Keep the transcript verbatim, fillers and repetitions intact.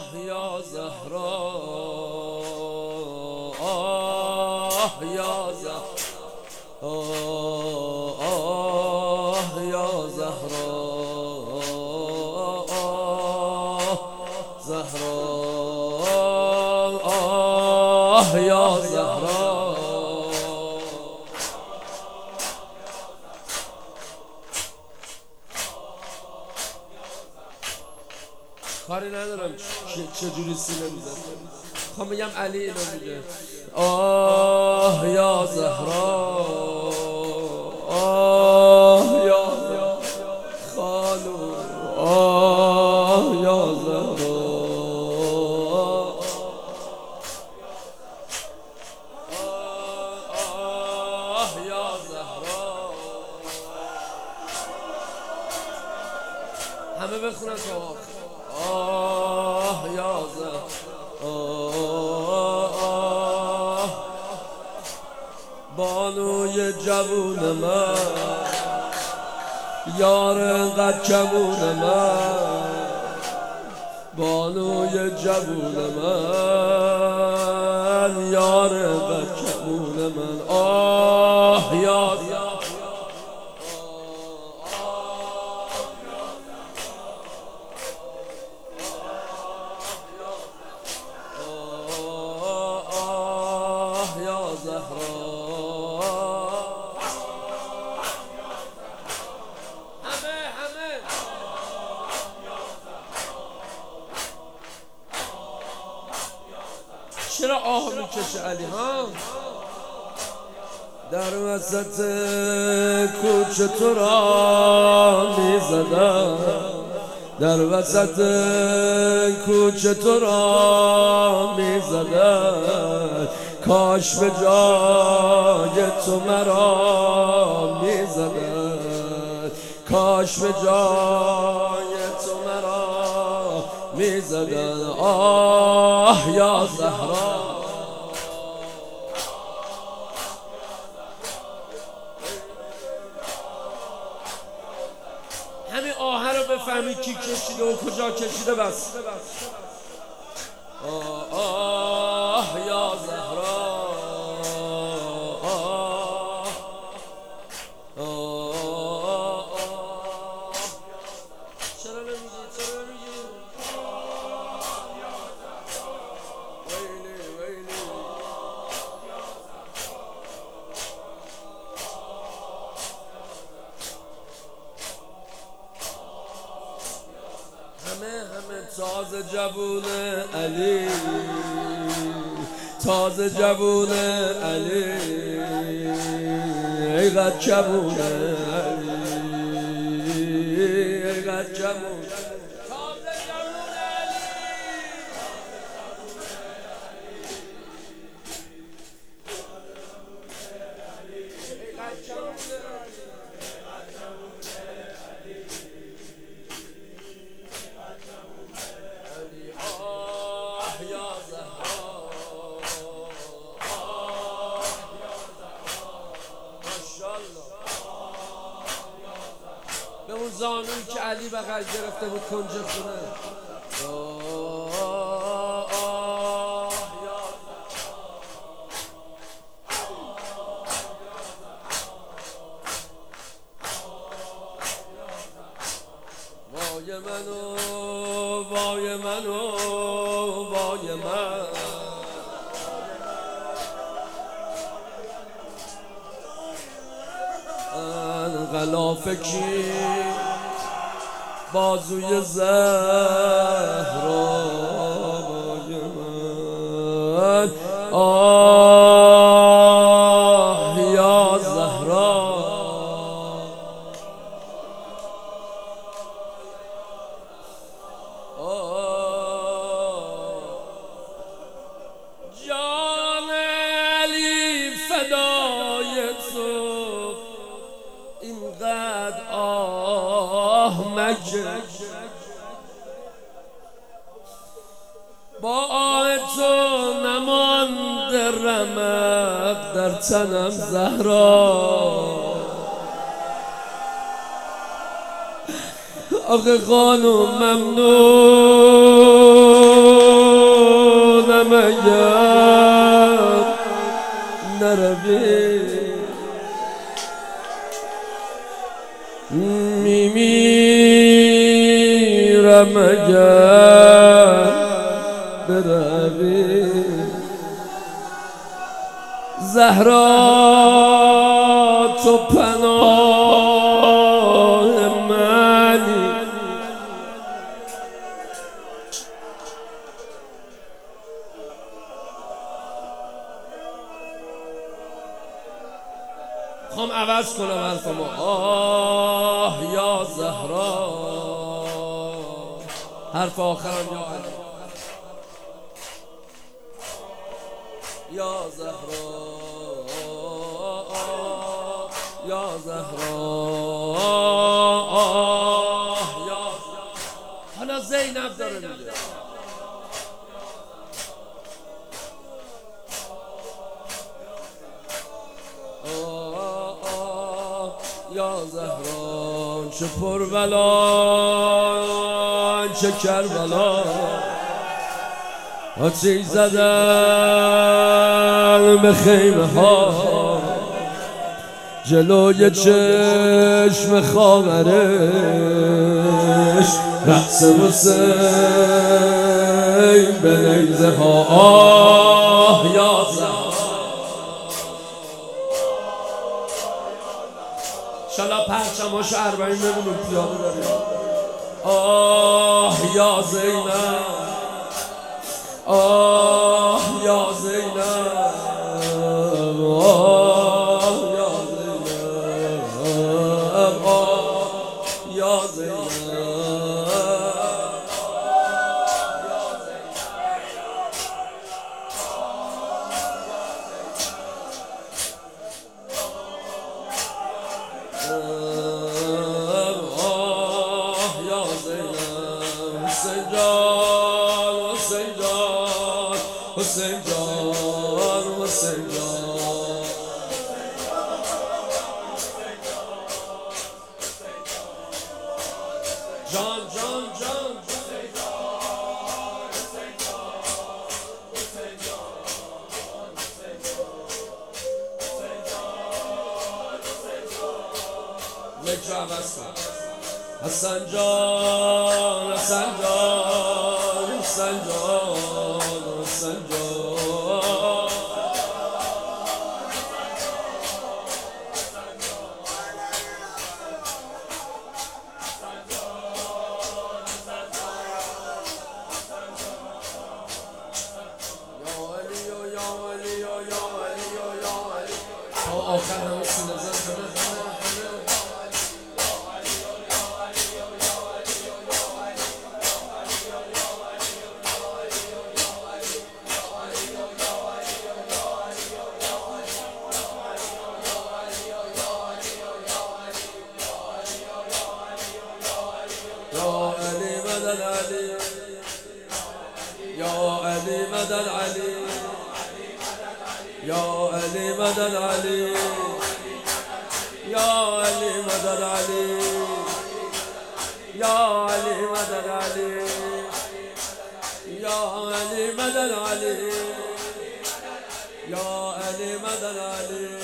یا زهرا، آه یا زهرا، آه یا زهرا، آه زهرا، آه یا زهرا. کاری ندارم چجوری سینه میزن، میخوام بگم علی اینو میگه. آه یا زهرا، آه یا خانو، آه یا زهرا، آه یا زهرا. همه بخونن تا آخر. آه یا زهرا، آه بانوی جوون من، یار انقدر جوون من، بانوی جوون من، یار انقدر جوون من. آه یا زهرا، چرا آه میکشه علی ها؟ در وسط کوچه تو را میزدم، در وسط کوچه تو را میزدم، کاش به جای تو مرا میزدم، کاش به جای تو مرا میزدن. آه یا زهرا، همین آه رو بفهمی کی کشیده و کجا کشیده. بس آه آه یا زهرا، آه آه چرا نمیگی، چرا نمیگی؟ همه همه تازه جوون علی، تازه جوون علی، ای قد جوون علی، ای قد جوون، تازه جوون علی، ای قد جوون به اون زانویی که علی بغل گرفته بود کنج خونه. آه آه یا وای منو، وای منو، وای من، غلافه کی بازوی زهرا، وای من، آه یا زهرا، آه جان علی فدای تو، اینقدر آه مکش، با آه تو نمانده رمق در تنم زهرا. آخه خانم ممنون نروی میمیرم اگر بروی زهرا تو پناه منی خوام عوض کنم حرفمو آه یا زهرا حرف آخرم یا علی یا زهرا یا زهرا یا حالا زینب داره میگه یا زهرا چه پر بلا چه کربلا آتش زدن به خیمه ها جلوی چشم خاورش رقص حسین به نیزه ها آه یا زهرا شالا پرچماشو اربعین ببینیم پیاده بریم آه یا زینب آه یا زینب آه یا زینب آه یا زینب حسین جان حسین جان حسین جان حسین جان جان جان جان یک عوض کن حسن جان حسن جان حسن جان حسن جان یا علی یا علی یا علی یا علی تا آخر همه سینه زن مدد علي يا علي مدد علي يا علي مدد علي يا علي مدد علي يا علي مدد علي يا علي مدد علي يا علي مدد علي